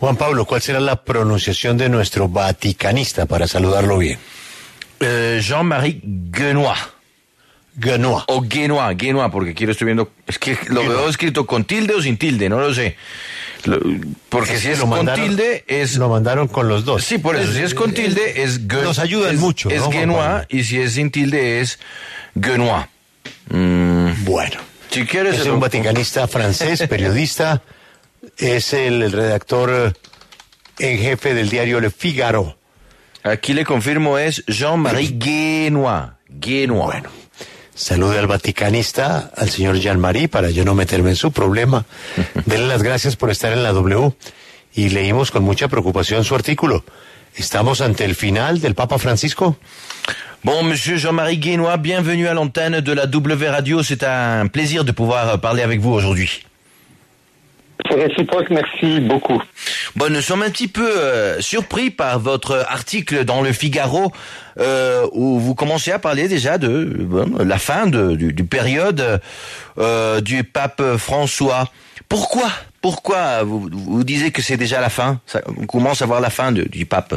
Juan Pablo, ¿cuál será la pronunciación de nuestro vaticanista para saludarlo bien? Jean-Marie Guenois. Guenois. O Guenois, porque aquí lo estoy viendo. Es que lo veo escrito con tilde o sin tilde, no lo sé. Porque si es con tilde es... Lo mandaron con los dos. Sí, por eso, si es con tilde es Guenois. Nos ayudan mucho, Es ¿no, Guenois, y si es sin tilde es Guenois. Bueno. Si quieres... Es un vaticanista francés, periodista, es el redactor en jefe del diario Le Figaro. Aquí le confirmo, es Jean-Marie Guenois. Bueno, salude al vaticanista, al señor Jean-Marie, para yo no meterme en su problema. Denle las gracias por estar en la W. Y leímos con mucha preocupación su artículo. ¿Estamos ante el final del Papa Francisco? Bon, monsieur Jean-Marie Guenois, bienvenue à l'antenne de la W Radio. C'est un plaisir de pouvoir parler avec vous aujourd'hui. C'est réciproque, merci beaucoup. Bon, nous sommes un petit peu surpris par votre article dans le Figaro, où vous commencez à parler déjà de la fin du période du pape François. Pourquoi vous disiez que c'est déjà la fin? On commence à voir la fin du pape.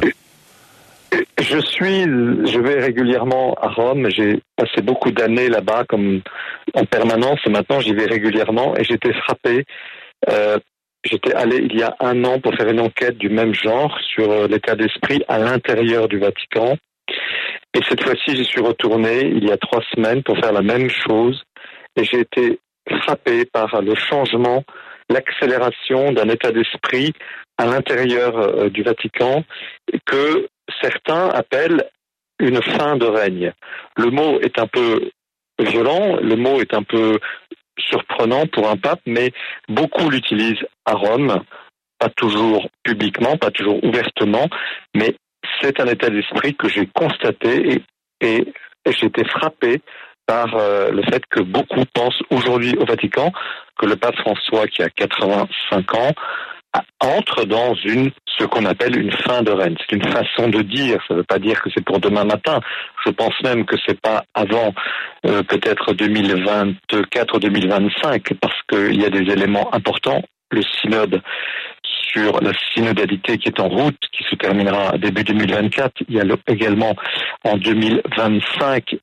Je vais régulièrement à Rome. J'ai passé beaucoup d'années là-bas comme en permanence et maintenant j'y vais régulièrement et j'étais frappé. J'étais allé il y a 1 an pour faire une enquête du même genre sur l'état d'esprit à l'intérieur du Vatican. Et cette fois-ci, j'y suis retourné il y a 3 semaines pour faire la même chose. Et j'ai été frappé par le changement, l'accélération d'un état d'esprit à l'intérieur du Vatican que certains appellent une fin de règne. Le mot est un peu violent, le mot est un peu surprenant pour un pape, mais beaucoup l'utilisent à Rome, pas toujours publiquement, pas toujours ouvertement, mais c'est un état d'esprit que j'ai constaté et j'ai été frappé par le fait que beaucoup pensent aujourd'hui au Vatican que le pape François, qui a 85 ans, entre dans ce qu'on appelle une fin de règne. C'est une façon de dire, ça ne veut pas dire que c'est pour demain matin. Je pense même que c'est pas avant peut-être 2024 ou 2025, parce qu'il y a des éléments importants. Le synode sur la synodalité qui est en route, qui se terminera début 2024. Il y a également en 2025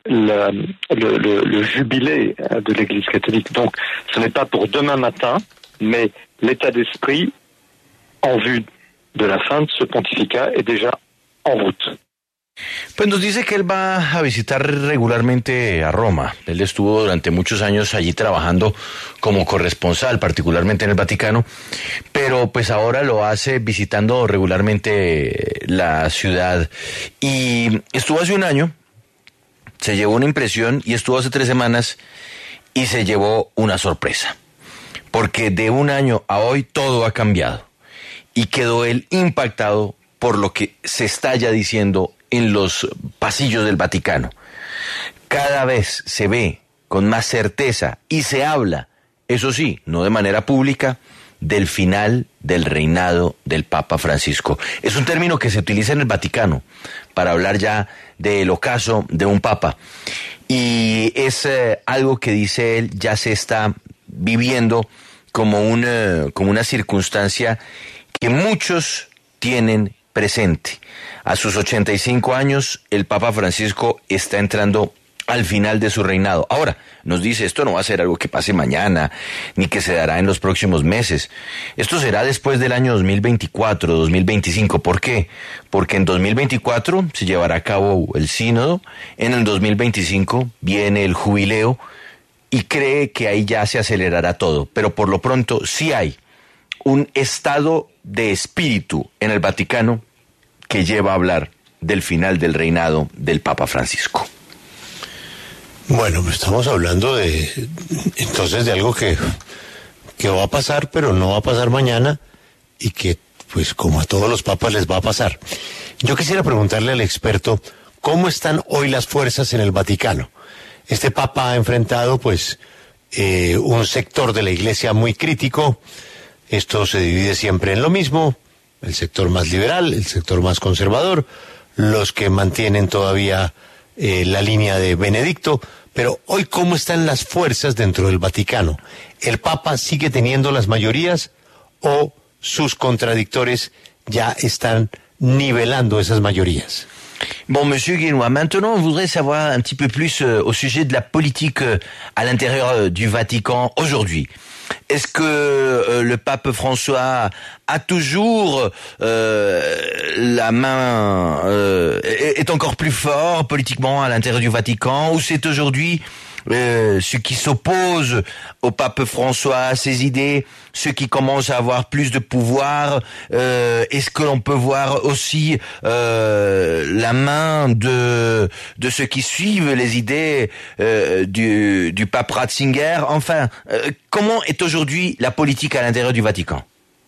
le jubilé de l'Église catholique. Donc ce n'est pas pour demain matin, mais l'état d'esprit en vue de la fin de ce pontificat est déjà en route. Pues nos dice que él va a visitar regularmente a Roma. Él estuvo durante muchos años allí trabajando como corresponsal, particularmente en el Vaticano, pero pues ahora lo hace visitando regularmente la ciudad. Y estuvo hace 1 año, se llevó una impresión, y estuvo hace 3 semanas y se llevó una sorpresa. Porque de 1 año a hoy todo ha cambiado. Y quedó él impactado por lo que se está ya diciendo en los pasillos del Vaticano. Cada vez se ve con más certeza y se habla, eso sí, no de manera pública, del final del reinado del Papa Francisco. Es un término que se utiliza en el Vaticano para hablar ya del ocaso de un papa. Y es algo que, dice él, ya se está viviendo como una circunstancia que muchos tienen presente. A sus 85 años, el Papa Francisco está entrando al final de su reinado. Ahora, nos dice, esto no va a ser algo que pase mañana, ni que se dará en los próximos meses. Esto será después del año 2024, 2025. ¿Por qué? Porque en 2024 se llevará a cabo el sínodo, en el 2025 viene el jubileo, y cree que ahí ya se acelerará todo. Pero por lo pronto sí hay un estado de espíritu en el Vaticano que lleva a hablar del final del reinado del Papa Francisco. Bueno, estamos hablando entonces de algo que va a pasar, pero no va a pasar mañana, y que, pues, como a todos los papas les va a pasar. Yo quisiera preguntarle al experto, ¿cómo están hoy las fuerzas en el Vaticano? Este papa ha enfrentado, pues, un sector de la Iglesia muy crítico. Esto se divide siempre en lo mismo: el sector más liberal, el sector más conservador, los que mantienen todavía la línea de Benedicto. Pero hoy, ¿cómo están las fuerzas dentro del Vaticano? ¿El Papa sigue teniendo las mayorías o sus contradictores ya están nivelando esas mayorías. Bon, Monsieur Guénois, maintenant on voudrait savoir un petit peu plus au sujet de la politique à l'intérieur du Vatican aujourd'hui. Est-ce que le pape François a toujours la main, est encore plus fort politiquement à l'intérieur du Vatican, ou c'est aujourd'hui ceux qui s'opposent au pape François, à ses idées, ceux qui commencent à avoir plus de pouvoir? Est-ce que l'on peut voir aussi la main de ceux qui suivent les idées du pape Ratzinger? Enfin, comment est aujourd'hui la politique à l'intérieur du Vatican?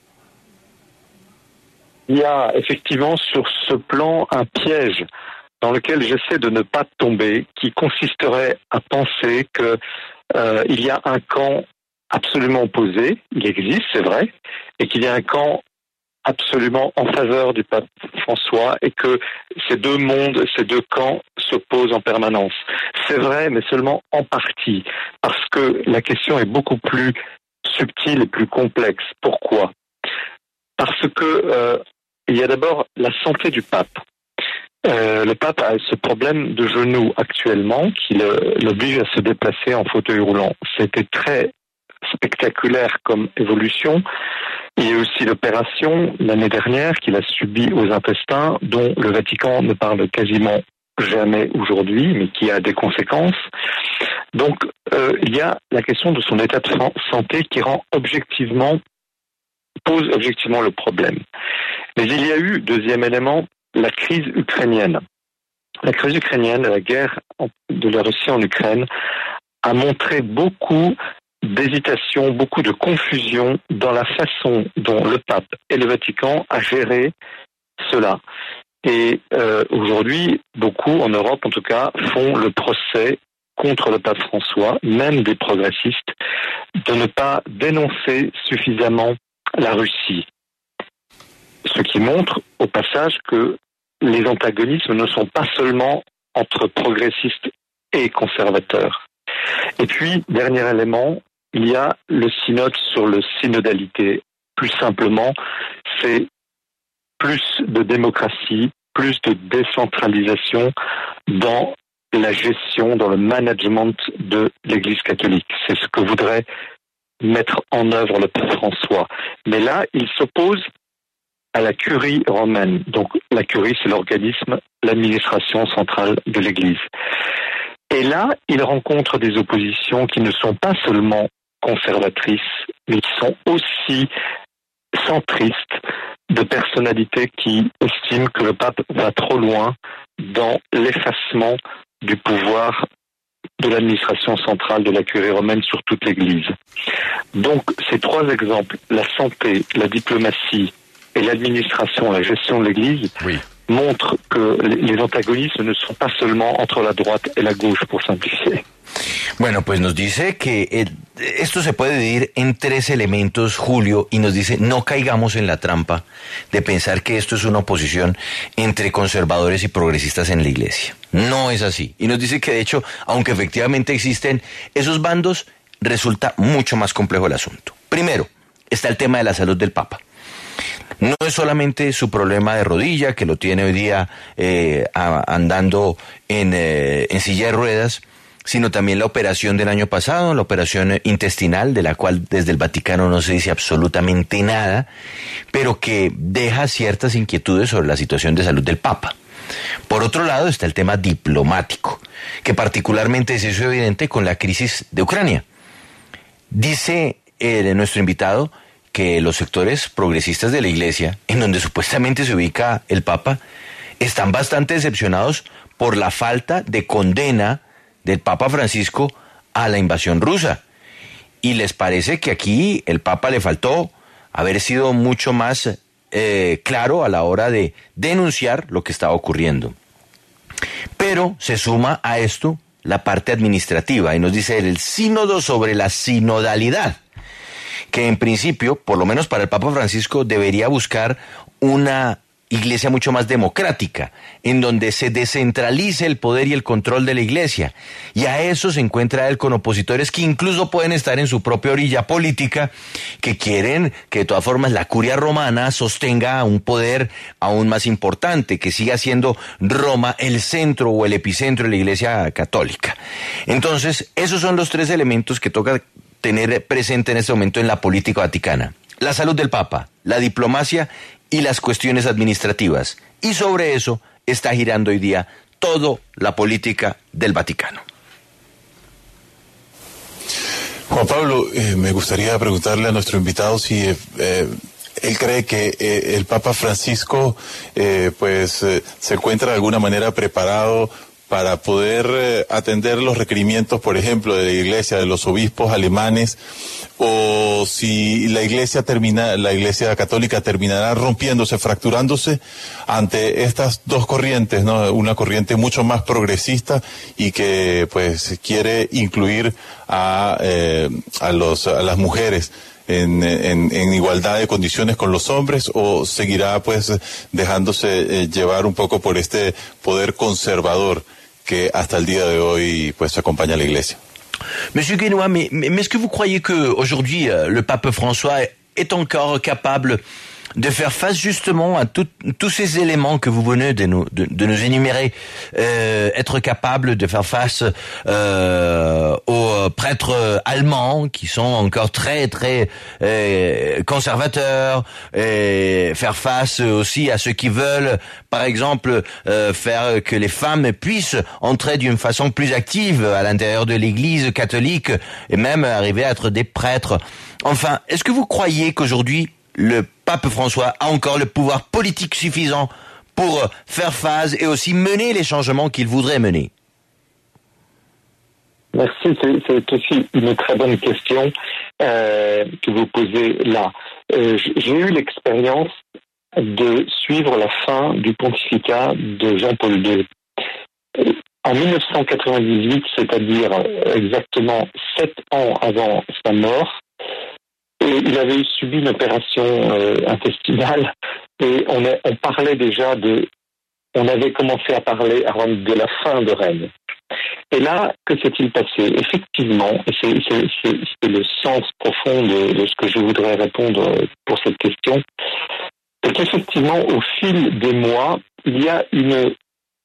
Il y a effectivement sur ce plan un piège dans lequel j'essaie de ne pas tomber, qui consisterait à penser que il y a un camp absolument opposé, il existe, c'est vrai, et qu'il y a un camp absolument en faveur du pape François, et que ces deux mondes, ces deux camps s'opposent en permanence. C'est vrai, mais seulement en partie, parce que la question est beaucoup plus subtile et plus complexe. Pourquoi ? Parce que il y a d'abord la santé du pape. Le pape a ce problème de genou actuellement qui l'oblige à se déplacer en fauteuil roulant. C'était très spectaculaire comme évolution. Il y a aussi l'opération l'année dernière qu'il a subie aux intestins, dont le Vatican ne parle quasiment jamais aujourd'hui, mais qui a des conséquences. Donc, il y a la question de son état de santé qui pose objectivement le problème. Mais il y a eu, deuxième élément, la crise ukrainienne. La crise ukrainienne, la guerre de la Russie en Ukraine, a montré beaucoup d'hésitation, beaucoup de confusion dans la façon dont le pape et le Vatican a géré cela. Et aujourd'hui, beaucoup, en Europe en tout cas, font le procès contre le pape François, même des progressistes, de ne pas dénoncer suffisamment la Russie. Ce qui montre au passage que les antagonismes ne sont pas seulement entre progressistes et conservateurs. Et puis, dernier élément, il y a le synode sur la synodalité. Plus simplement, c'est plus de démocratie, plus de décentralisation dans la gestion, dans le management de l'Église catholique. C'est ce que voudrait mettre en œuvre le pape François. Mais là, il s'oppose à la curie romaine. Donc la curie, c'est l'organisme, l'administration centrale de l'Église. Et là, il rencontre des oppositions qui ne sont pas seulement conservatrices, mais qui sont aussi centristes, de personnalités qui estiment que le pape va trop loin dans l'effacement du pouvoir de l'administration centrale de la curie romaine sur toute l'Église. Donc ces trois exemples, la santé, la diplomatie et l'administration, la gestion de l'Église, Oui. montrent que les antagonismes ne sont pas seulement entre la droite et la gauche, pour simplifier. Bueno, pues nos dice que esto se puede dividir en tres elementos, Julio, y nos dice no caigamos en la trampa de pensar que esto es una oposición entre conservadores y progresistas en la Iglesia. No es así. Y nos dice que de hecho, aunque efectivamente existen esos bandos, resulta mucho más complejo el asunto. Primero, está el tema de la salud del Papa. No es solamente su problema de rodilla, que lo tiene hoy día andando en silla de ruedas, sino también la operación del año pasado, la operación intestinal, de la cual desde el Vaticano no se dice absolutamente nada, pero que deja ciertas inquietudes sobre la situación de salud del Papa. Por otro lado está el tema diplomático, que particularmente se hizo evidente con la crisis de Ucrania. Dice nuestro invitado que los sectores progresistas de la Iglesia, en donde supuestamente se ubica el Papa, están bastante decepcionados por la falta de condena del Papa Francisco a la invasión rusa. Y les parece que aquí el Papa le faltó haber sido mucho más claro a la hora de denunciar lo que estaba ocurriendo. Pero se suma a esto la parte administrativa y nos dice el sínodo sobre la sinodalidad, que en principio, por lo menos para el Papa Francisco, debería buscar una iglesia mucho más democrática, en donde se descentralice el poder y el control de la iglesia. Y a eso se encuentra él con opositores que incluso pueden estar en su propia orilla política, que quieren que de todas formas la curia romana sostenga un poder aún más importante, que siga siendo Roma el centro o el epicentro de la iglesia católica. Entonces, esos son los tres elementos que toca tener presente en este momento en la política vaticana: la salud del Papa, la diplomacia y las cuestiones administrativas. Y sobre eso está girando hoy día toda la política del Vaticano. Juan Pablo, me gustaría preguntarle a nuestro invitado si él cree que el Papa Francisco se encuentra de alguna manera preparado para poder atender los requerimientos, por ejemplo, de la Iglesia, de los obispos alemanes, o si la Iglesia Católica terminará rompiéndose, fracturándose ante estas dos corrientes, ¿no? Una corriente mucho más progresista y que pues quiere incluir a las mujeres en igualdad de condiciones con los hombres, o seguirá pues dejándose llevar un poco por este poder conservador que hasta el día de hoy pues acompaña a la Iglesia. Monsieur Guénois, mais est-ce que vous croyez que aujourd'hui le pape François est encore capable de faire face justement à tous ces éléments que vous venez de nous énumérer, être capable de faire face aux prêtres allemands qui sont encore très très conservateurs, et faire face aussi à ceux qui veulent, par exemple, faire que les femmes puissent entrer d'une façon plus active à l'intérieur de l'Église catholique et même arriver à être des prêtres. Enfin, est-ce que vous croyez qu'aujourd'hui le pape François a encore le pouvoir politique suffisant pour faire face et aussi mener les changements qu'il voudrait mener? Merci, c'est aussi une très bonne question que vous posez là. J'ai eu l'expérience de suivre la fin du pontificat de Jean-Paul II. En 1998, c'est-à-dire exactement 7 ans avant sa mort, et il avait subi une opération intestinale, et on parlait déjà on avait commencé à parler de la fin de règne. Et là, que s'est-il passé? Effectivement, et c'est le sens profond de ce que je voudrais répondre pour cette question, c'est qu'effectivement, au fil des mois, il y a une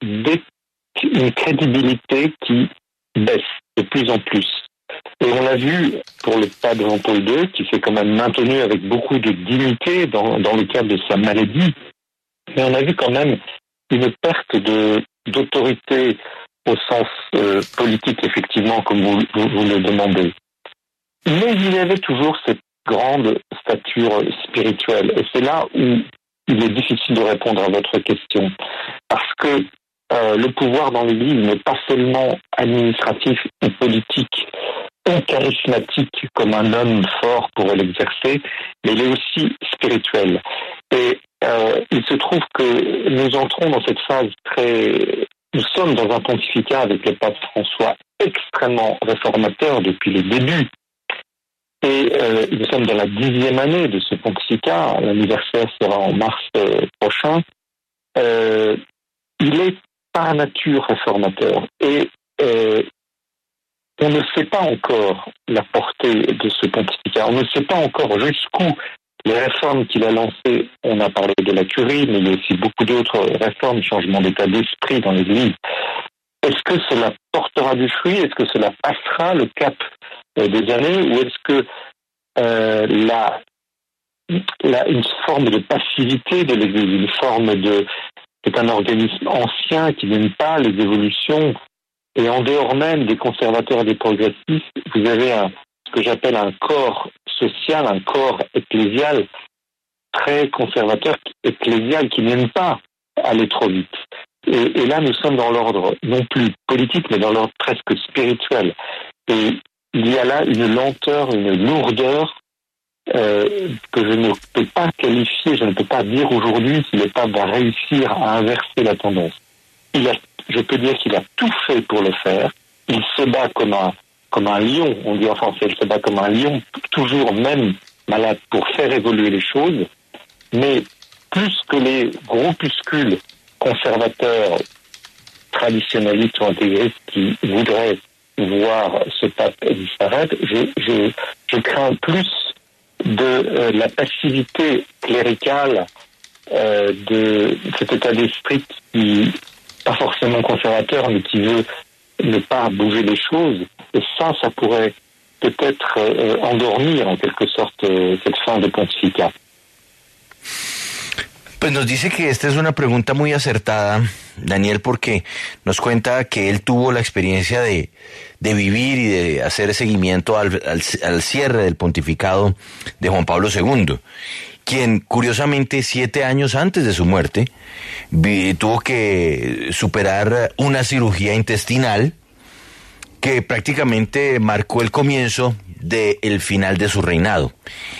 crédibilité qui baisse de plus en plus. Et on l'a vu pour le pape Jean-Paul II, qui s'est quand même maintenu avec beaucoup de dignité dans le cadre de sa maladie. Mais on a vu quand même une perte d'autorité au sens politique, effectivement, comme vous le demandez. Mais il y avait toujours cette grande stature spirituelle. Et c'est là où il est difficile de répondre à votre question. Parce que le pouvoir dans l'Église n'est pas seulement administratif ou politique ou charismatique comme un homme fort pourrait l'exercer, mais il est aussi spirituel. Et il se trouve que nous entrons dans cette phase nous sommes dans un pontificat avec le pape François extrêmement réformateur depuis le début. Et nous sommes dans la 10e année de ce pontificat, l'anniversaire sera en mars prochain. Il est par nature réformateur. Et on ne sait pas encore la portée de ce pontificat. On ne sait pas encore jusqu'où les réformes qu'il a lancées, on a parlé de la curie, mais il y a aussi beaucoup d'autres réformes, changements d'état d'esprit dans l'Église. Est-ce que cela portera du fruit? Est-ce que cela passera le cap des années? Ou est-ce que une forme de passivité de l'Église, une forme c'est un organisme ancien qui n'aime pas les évolutions, et en dehors même des conservateurs et des progressistes, vous avez ce que j'appelle un corps social, un corps ecclésial très conservateur, ecclésial, qui n'aime pas aller trop vite. Et là, nous sommes dans l'ordre non plus politique, mais dans l'ordre presque spirituel. Et il y a là une lenteur, une lourdeur que je ne peux pas qualifier, je ne peux pas dire aujourd'hui si le pape va réussir à inverser la tendance. Je peux dire qu'il a tout fait pour le faire. Il se bat comme un lion, on dit en français, il se bat comme un lion, toujours même malade pour faire évoluer les choses. Mais plus que les groupuscules conservateurs, traditionnalistes ou intégristes qui voudraient voir ce pape disparaître, je crains plus de la passivité cléricale de cet état d'esprit qui, pas forcément conservateur, mais qui veut ne pas bouger les choses. Et ça pourrait peut-être endormir en quelque sorte cette fin de pontificat. Pues nos dice que esta es una pregunta muy acertada, Daniel, porque nos cuenta que él tuvo la experiencia de vivir y de hacer seguimiento al cierre del pontificado de Juan Pablo II, quien curiosamente 7 años antes de su muerte tuvo que superar una cirugía intestinal que prácticamente marcó el comienzo del final de su reinado.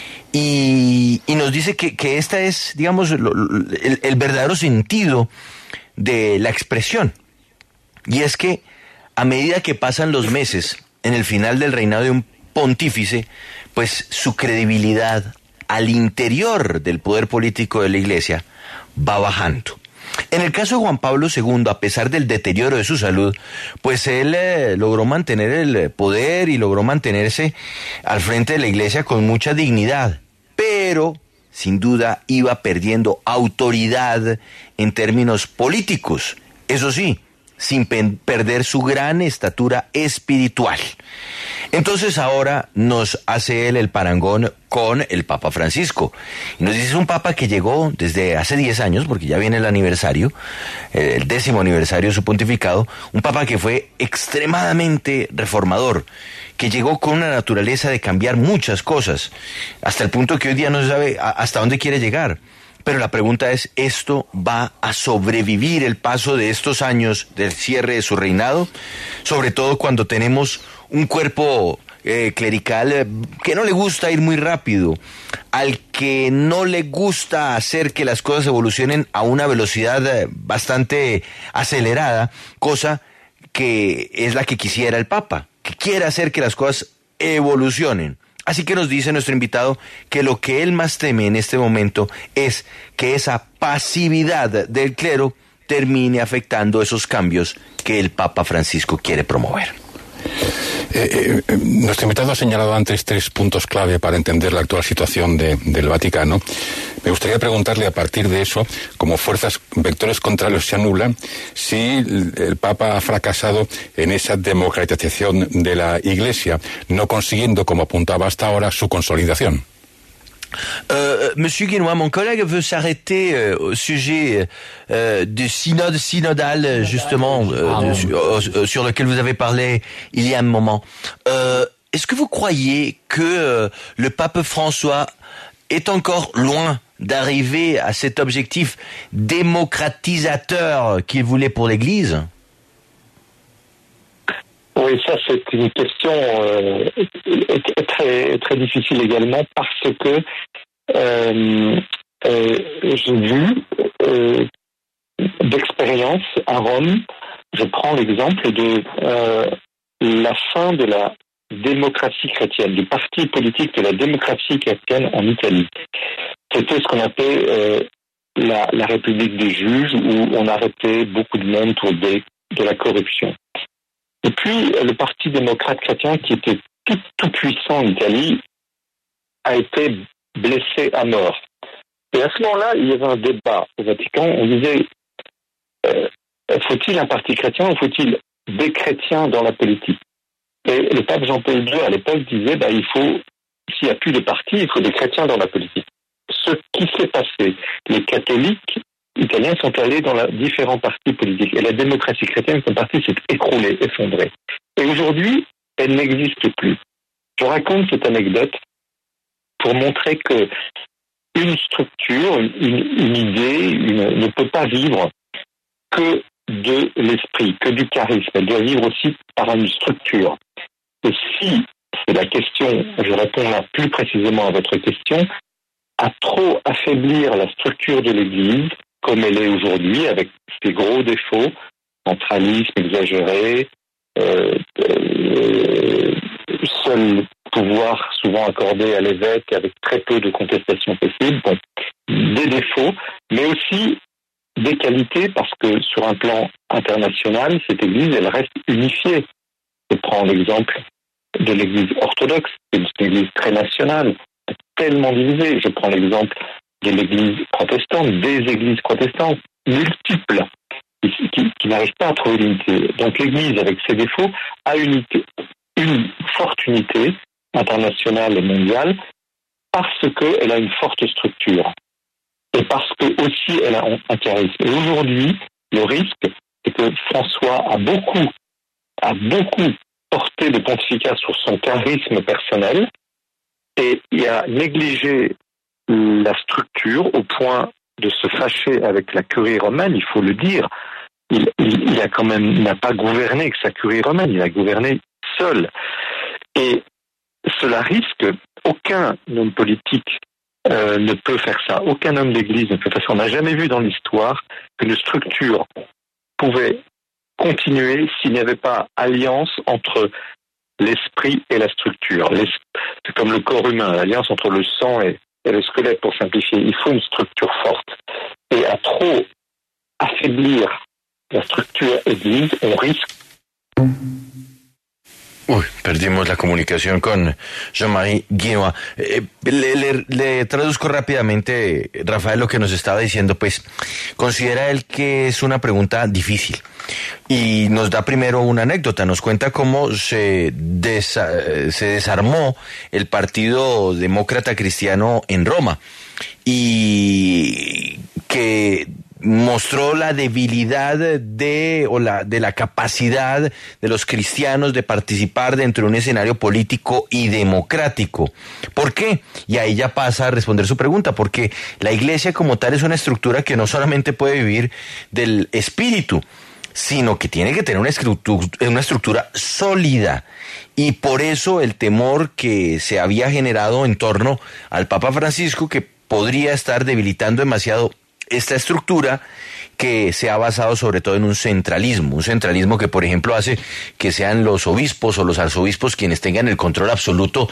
Y nos dice que esta es, digamos, el verdadero sentido de la expresión. Y es que a medida que pasan los meses en el final del reinado de un pontífice, pues su credibilidad al interior del poder político de la Iglesia va bajando. En el caso de Juan Pablo II, a pesar del deterioro de su salud, pues él logró mantener el poder y logró mantenerse al frente de la Iglesia con mucha dignidad, pero sin duda iba perdiendo autoridad en términos políticos, eso sí, sin perder su gran estatura espiritual. Entonces ahora nos hace él el parangón con el Papa Francisco. Y nos dice, es un Papa que llegó desde hace 10 años, porque ya viene el aniversario, el 10º aniversario de su pontificado, un Papa que fue extremadamente reformador, que llegó con una naturaleza de cambiar muchas cosas, hasta el punto que hoy día no se sabe hasta dónde quiere llegar. Pero la pregunta es, ¿esto va a sobrevivir el paso de estos años del cierre de su reinado? Sobre todo cuando tenemos un cuerpo clerical que no le gusta ir muy rápido, al que no le gusta hacer que las cosas evolucionen a una velocidad bastante acelerada, cosa que es la que quisiera el Papa, que quiere hacer que las cosas evolucionen. Así que nos dice nuestro invitado que lo que él más teme en este momento es que esa pasividad del clero termine afectando esos cambios que el Papa Francisco quiere promover. Nuestro invitado ha señalado antes 3 puntos clave para entender la actual situación del Vaticano. Me gustaría preguntarle, a partir de eso, como fuerzas, vectores contrarios se anulan, si el Papa ha fracasado en esa democratización de la Iglesia, no consiguiendo, como apuntaba hasta ahora, su consolidación. Monsieur Guénois, mon collègue veut s'arrêter au sujet du synode synodal, justement, sur lequel vous avez parlé il y a un moment. Est-ce que vous croyez que le pape François est encore loin d'arriver à cet objectif démocratisateur qu'il voulait pour l'Église? Oui, ça c'est une question très, très difficile également parce que j'ai vu d'expérience à Rome, je prends l'exemple de la fin de la démocratie chrétienne, du parti politique de la démocratie chrétienne en Italie. C'était ce qu'on appelait la République des juges, où on arrêtait beaucoup de monde pour de la corruption. Et puis, le Parti démocrate chrétien, qui était tout puissant en Italie, a été blessé à mort. Et à ce moment-là, il y avait un débat au Vatican. On disait, faut-il un parti chrétien ou faut-il des chrétiens dans la politique? Et le pape Jean-Paul II, à l'époque, disait, il faut, s'il n'y a plus de parti, il faut des chrétiens dans la politique. Ce qui s'est passé, les catholiques italiens sont allés dans différents partis politiques. Et la démocratie chrétienne, son parti s'est écroulé, effondré. Et aujourd'hui, elle n'existe plus. Je raconte cette anecdote pour montrer que une structure, une idée, ne peut pas vivre que de l'esprit, que du charisme. Elle doit vivre aussi par une structure. Et si, c'est la question, je réponds là plus précisément à votre question, à trop affaiblir la structure de l'Église, comme elle est aujourd'hui, avec ses gros défauts, centralisme exagéré, seul pouvoir souvent accordé à l'évêque avec très peu de contestation possible. Bon, des défauts, mais aussi des qualités parce que sur un plan international, cette Église, elle reste unifiée. Je prends l'exemple de l'Église orthodoxe, c'est une Église très nationale, tellement divisée. Je prends l'exemple de l'Église protestante, des Églises protestantes multiples qui n'arrivent pas à trouver l'unité. Donc l'Église, avec ses défauts, a une forte unité internationale et mondiale parce qu'elle a une forte structure et parce que aussi elle a un charisme. Et aujourd'hui, le risque, c'est que François a beaucoup porté le pontificat sur son charisme personnel et il a négligé la structure au point de se fâcher avec la curie romaine, il faut le dire. Il n'a pas gouverné avec sa curie romaine, il a gouverné seul. Et cela risque, aucun homme politique ne peut faire ça, aucun homme d'église ne peut faire ça. On n'a jamais vu dans l'histoire qu'une structure pouvait continuer s'il n'y avait pas alliance entre l'esprit et la structure. C'est comme le corps humain, l'alliance entre le sang et le squelette pour simplifier. Il faut une structure forte. Et à trop affaiblir la structure église, on risque. Uy, perdimos la comunicación con Jean-Marie Guinois. Le traduzco rápidamente, Rafael, lo que nos estaba diciendo. Pues considera él que es una pregunta difícil y nos da primero una anécdota. Nos cuenta cómo se desarmó el Partido Demócrata Cristiano en Roma y que mostró la debilidad de la capacidad de los cristianos de participar dentro de un escenario político y democrático. ¿Por qué? Y ahí ya pasa a responder su pregunta, porque la iglesia como tal es una estructura que no solamente puede vivir del espíritu, sino que tiene que tener una estructura sólida. Y por eso el temor que se había generado en torno al Papa Francisco, que podría estar debilitando demasiado esta estructura que se ha basado sobre todo en un centralismo que, por ejemplo, hace que sean los obispos o los arzobispos quienes tengan el control absoluto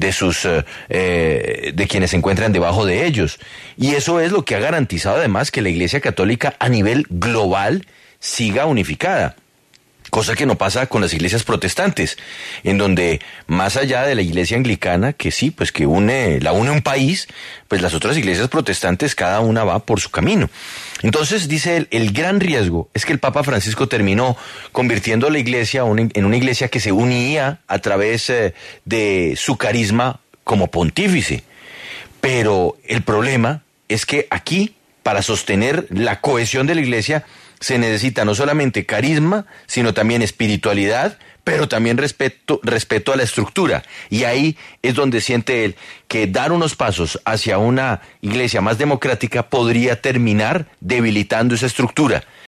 de quienes se encuentran debajo de ellos. Y eso es lo que ha garantizado además que la Iglesia Católica a nivel global siga unificada. Cosa que no pasa con las iglesias protestantes, en donde más allá de la iglesia anglicana, que sí, pues que la une un país, pues las otras iglesias protestantes cada una va por su camino. Entonces, dice él, el gran riesgo es que el Papa Francisco terminó convirtiendo la iglesia en una iglesia que se unía a través de su carisma como pontífice. Pero el problema es que aquí, para sostener la cohesión de la iglesia, se necesita no solamente carisma, sino también espiritualidad, pero también respeto a la estructura. Y ahí es donde siente él que dar unos pasos hacia una iglesia más democrática podría terminar debilitando esa estructura.